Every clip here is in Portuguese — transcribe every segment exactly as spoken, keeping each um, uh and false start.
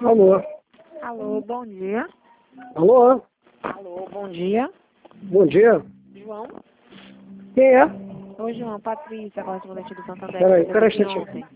Alô? Alô, bom dia. Alô? Alô, bom dia. Bom dia. João? Quem é? Oi, João. Patrícia, correspondente do Santander. Peraí, que peraí, teve um ontem.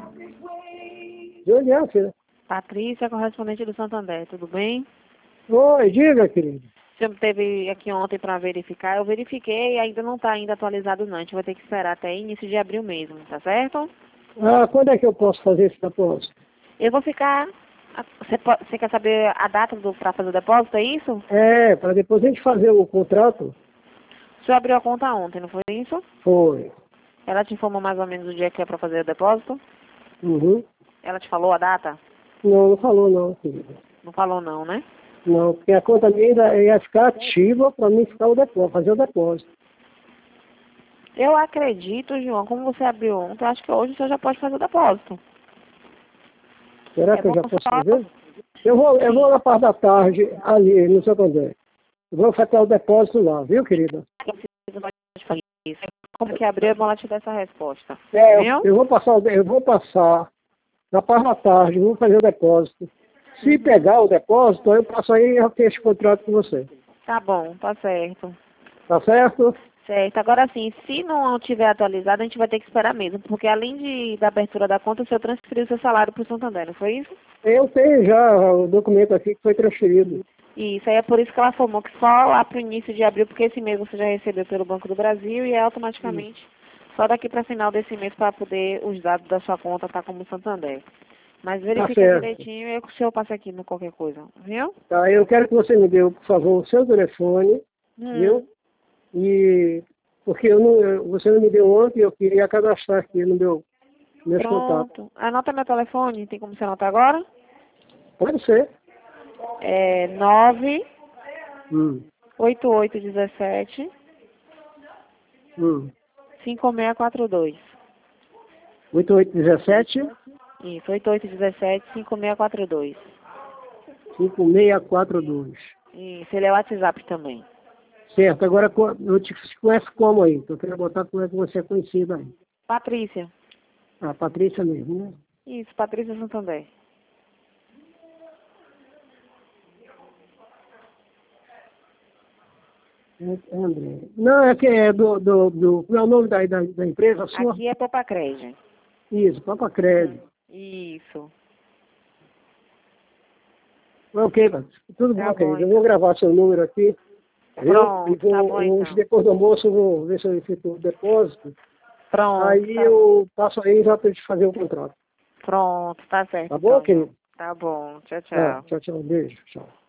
De onde é, filha? Patrícia, correspondente do Santander, tudo bem? Oi, diga, querido. Você esteve aqui ontem para verificar. Eu verifiquei e ainda não está ainda atualizado não. A gente vai ter que esperar até início de abril mesmo, tá certo? Ah, quando é que eu posso fazer esse depósito? Eu vou ficar... Você, po- você quer saber a data para fazer o depósito, é isso? É, para depois a gente fazer o contrato. O senhor abriu a conta ontem, não foi isso? Foi. Ela te informou mais ou menos o dia que é para fazer o depósito? Uhum. Ela te falou a data? Não, não falou não, querido. Não falou não, né? Não, porque a conta minha ainda ia ficar ativa para mim ficar o depósito, fazer o depósito. Eu acredito, João, como você abriu ontem, eu acho que hoje o senhor já pode fazer o depósito. Será É que eu bom já posso só... fazer? Eu vou, eu vou na parte da tarde, ali, no Santander. Eu vou fazer o depósito lá, viu, querida? Como que abriu, é bom ela te dar essa resposta. É, eu, Viu? eu vou passar, o de- eu vou passar na parte da tarde, vou fazer o depósito. Se pegar o depósito, eu passo aí e eu fecho o contrato com você. Tá bom, tá certo. Tá certo? Certo. Agora sim, se não tiver atualizado, a gente vai ter que esperar mesmo, porque além de, da abertura da conta, o senhor transferiu seu salário para o Santander, não foi isso? Eu tenho já o documento aqui que foi transferido. Isso, aí é por isso que ela informou que só lá para o início de abril, porque esse mês você já recebeu pelo Banco do Brasil e é automaticamente só daqui para final desse mês para poder os dados da sua conta estar como Santander. Mas Tá verifica certo. direitinho e o senhor passa aqui no qualquer coisa, viu? Tá, eu quero que você me dê, por favor, o seu telefone, Hum. viu? E porque eu não, eu- você não me deu ontem, eu queria cadastrar aqui no meu meus contatos. Pronto. Anota meu telefone, tem como você anotar agora? Pode ser. É nove Hum, oito oito um sete hum. cinco seis quatro dois. oito oito um sete, Isso, oito oito um sete cinco seis quatro dois. cinco seis quatro dois. Isso, ele é o WhatsApp também. Certo, agora co- eu te conheço como aí? Tô querendo botar como é que você é conhecida aí. Patrícia. A Patrícia mesmo, né? Isso, Patrícia Santander. É, é André. Não, é que é do, do, do. Qual é o nome da, da, da empresa sua? Aqui é Popacred. Isso, Papa Crédito. Isso. Ok, mas tudo Tá bom, bom, querido. Eu então. vou gravar seu número aqui. Viu? E Pronto, vou, tá bom hoje, então. depois do almoço, eu vou ver se eu efetuo o depósito. Pronto, Aí tá, eu passo aí já para te fazer o contrato. pronto, tá certo Tá bom, então, João. querido? Tá bom, tchau, Tá, tchau. tchau, tchau. Um beijo. Tchau.